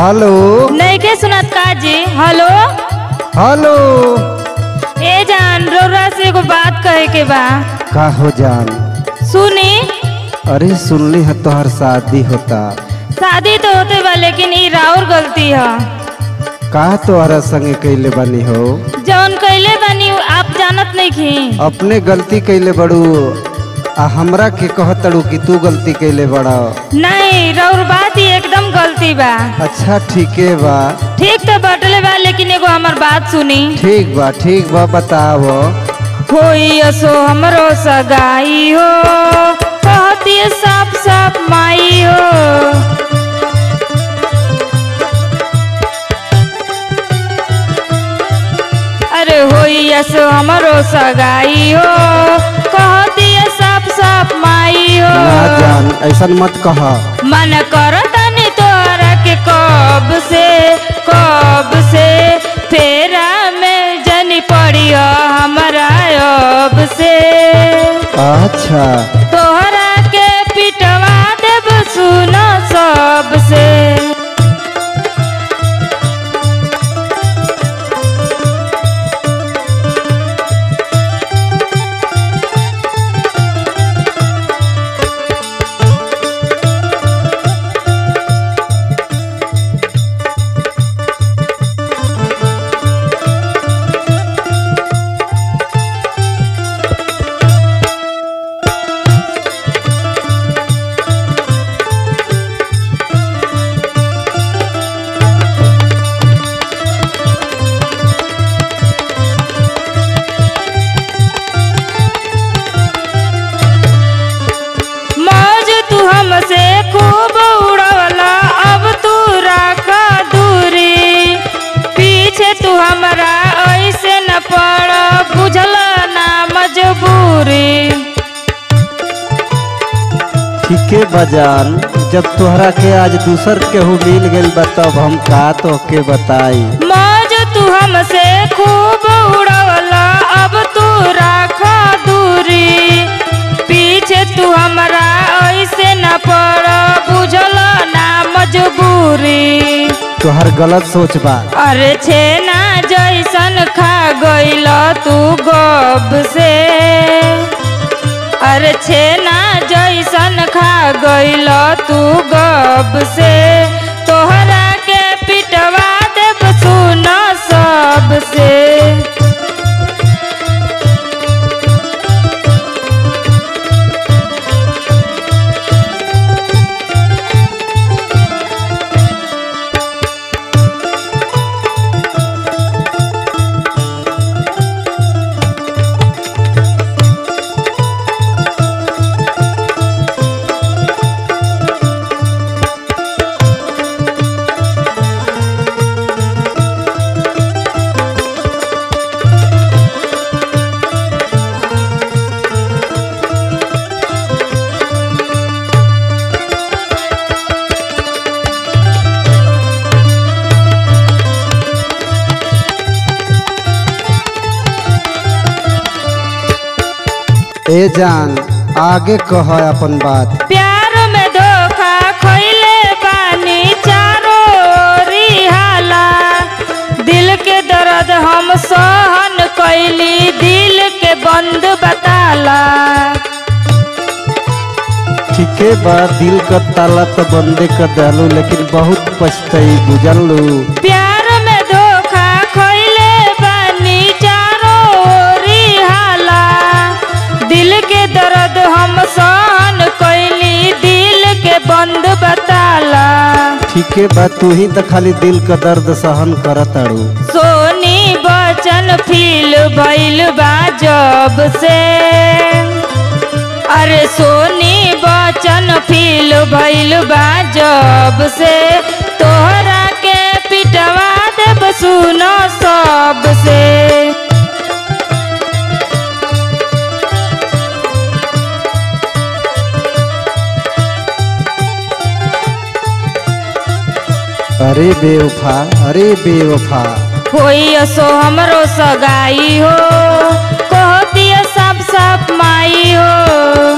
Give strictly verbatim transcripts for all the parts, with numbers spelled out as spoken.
Hello नहीं के सुनत का जी। Hello hello. ए जान रौरा से एगो बात कहे के बा। का हो जान? सुनी। अरे सुनली है तोहर शादी होता। शादी तो होते बा लेकिन ई राउर गलती है। का तोहरा संगे कैले बनी हो? जौन कैले बानी आप जानत नहीं की। अपने गलती कैले बड़ू आ हमरा के कहतड़ू कि तू गलती कैले बड़ा। नहीं रौर बात ही एकदम गलती बा। अच्छा ठीके बा। ठीक तो बटले बा लेकिन एगो हमार बात सुनी। ठीक बा ठीक बा बताओ। होई असो हमरो सगाई हो कहती साफ साफ माई हो। अरे होई असो हमरो सगाई हो कहती साफ साफ माई हो। ना जान ऐसा मत कहा। मन करतनी तोरा के कब से कब से फेरा में जनी पड़ियो हमरा अब से। अच्छा तोहरा के पिटवा देब सुनो सब से। हमसे खूब उड़वला अब तू राखा दूरी। पीछे तू हमरा ऐसे न पड़ बुझल ना मजबूरी। ठीके बजान जब तोहरा के आज दूसर केहू मिल गइल बा तब हम का तो के बताई। मौज तू हमसे खूब उड़वला अब तू राखा दूरी। पीछे तू हमरा ऐसे न पड़ बुझल ना मजबूरी। तोहर गलत सोच बा। अरे छेना जैसन खा गइल तू गब से। अरे छेना जैसन खा गइल तू गब से। तोहरा के पिटवा देब सुन सब से। ए जान आगे कह अपन बात। प्यार में धोखा खइले बानी चारो रिहाला। दिल के दर्द हम सहन कैली दिल के बंद बताला। ठीके बा दिल का ताला तो बंदे कर डालू लेकिन बहुत पछताई बुझलू। प्यार में धोखा खइले बानी चारो रिहाला। दिल के दर्द हम सहन कैली दिल के बंद बताला। ठीके बा तू ही तो खाली दिल का दर्द सहन करत अड़ू। सोनी बचन फील भइल बा जब से। अरे सोनी बचन फील भइल बा जब से। तोहरा के पिटवा देब सुनो सब से। अरे बेवफा अरे बेवफा। होई असो हमरो सगाई हो कहती सब सब माई हो।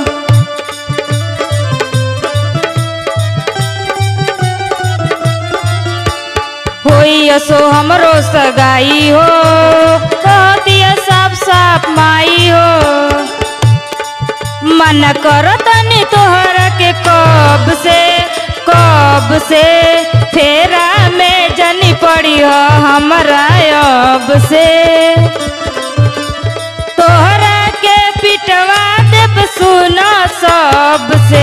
होई असो हमरो सगाई हो, कह दिया साफ साफ माई हो। मना करो तनी तोहरा के कब से कब से, फेरा में जनी पड़ी हो हमरा अब से। तोहरा के पिटवा देब सुना सब से।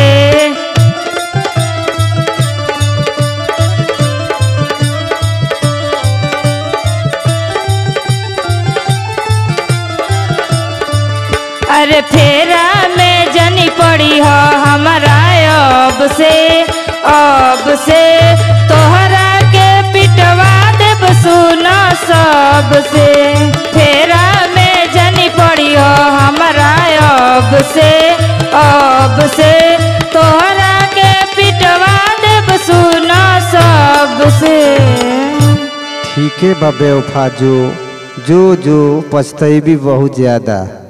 अरे फेरा में जनी पड़ी हो हमारा अब से अब से, तोहरा के पिटवा देब सुना सब से। फेरा में जनी पड़ी हो हमारा अब से अब से, तोहरा के पिटवा देब सुना सब से। ठीक है बा बेवफा, जो जो जो पछतैबी बहुत ज्यादा।